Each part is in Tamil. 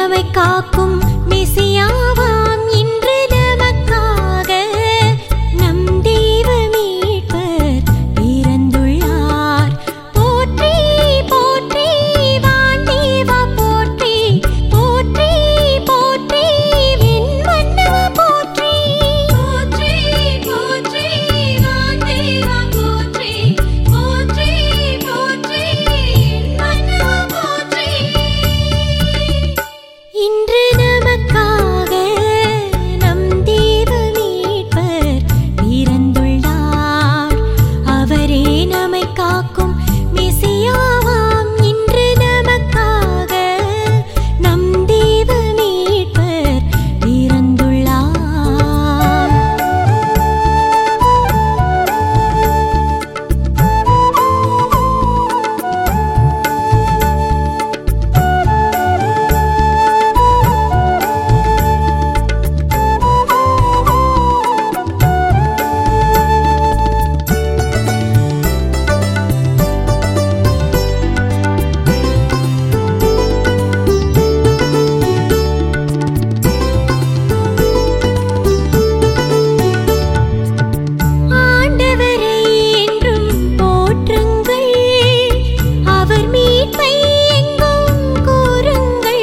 நம்மை காக்கும் மெசியாவாம் இன்று நமக்காக நம் தேவ மீட்பர் பிறந்துள்ளார். போற்றி போற்றி வான்தேவா போற்றி, போற்றி போற்றி விண்மன்னவா போற்றி. போற்றி போற்றி வான்தேவா போற்றி, போற்றி போற்றி விண்மன்னவா போற்றி. இன்று நமக்காக நம் தேவ மீட்பர் பிறந்துள்ளார். அவரே நம்மை காக்கும் மெசியாவாம் இன்று நமக்காக நம் தேவ மீட்பர் பிறந்துள்ளார். ஆண்டவரை என்றும் போற்றுங்கள், அவர் மீட்பை எங்கும் கூறுங்கள்.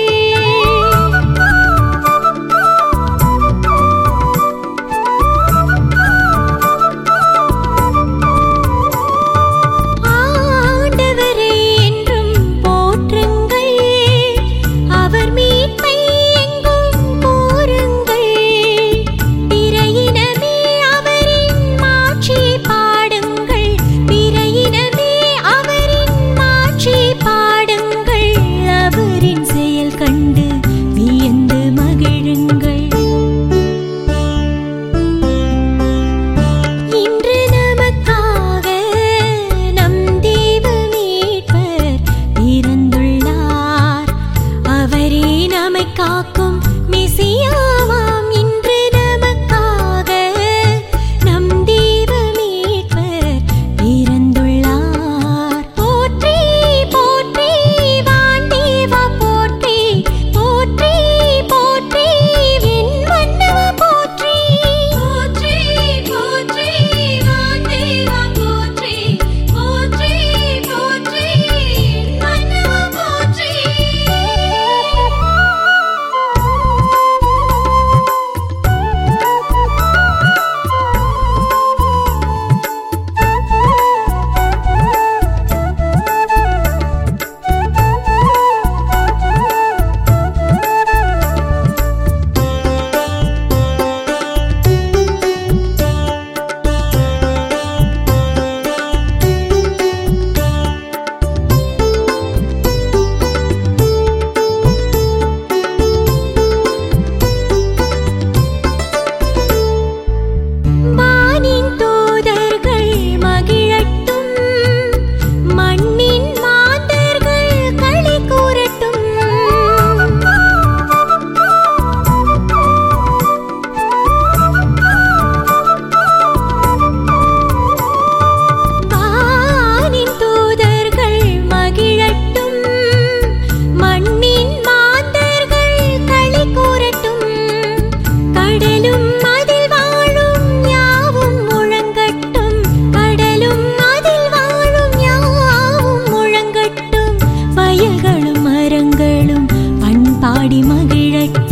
ஆண்டவரை என்றும் போற்றுங்கள், அவர் மீட்பை எங்கும் கூறுங்கள். பிறையினமே அவரின் மாட்சியை பாடுங்கள், பிறையினமே அவரின் மாட்சியை பாடுங்கள். அவரின் செயல் கண்டு வியந்து மகிழுங்கள். இன்று நமக்காக நம் தேவ மீட்பர் பிறந்துள்ளார். அவரே நம்மை காக்கும் மெசியாவாம் இன்று நமக்காக நம் தேவ மீட்பர் பிறந்துள்ளார். போற்றி போற்றி வான்தேவா போற்றி, போற்றி போற்றி விண்மன்னவா போற்றி. போற்றி போற்றி வான்தேவா போற்றி, போற்றி போற்றி விண்மன்னவா போற்றி. வானின் தூதர்கள் மகிழட்டும், மண்ணின் மாந்தர்கள் களி கூறட்டும். வானின் தூதர்கள் மகிழட்டும், மண்ணின் மாந்தர்கள் களி கூறட்டும். கடலும் அதில் வாழும் யாவும் முழங்கட்டும், கடலும் அதில் வாழும் யாவும் முழங்கட்டும். வயல்களும் மரங்களும் பண்பாடி மகிழட்டும்.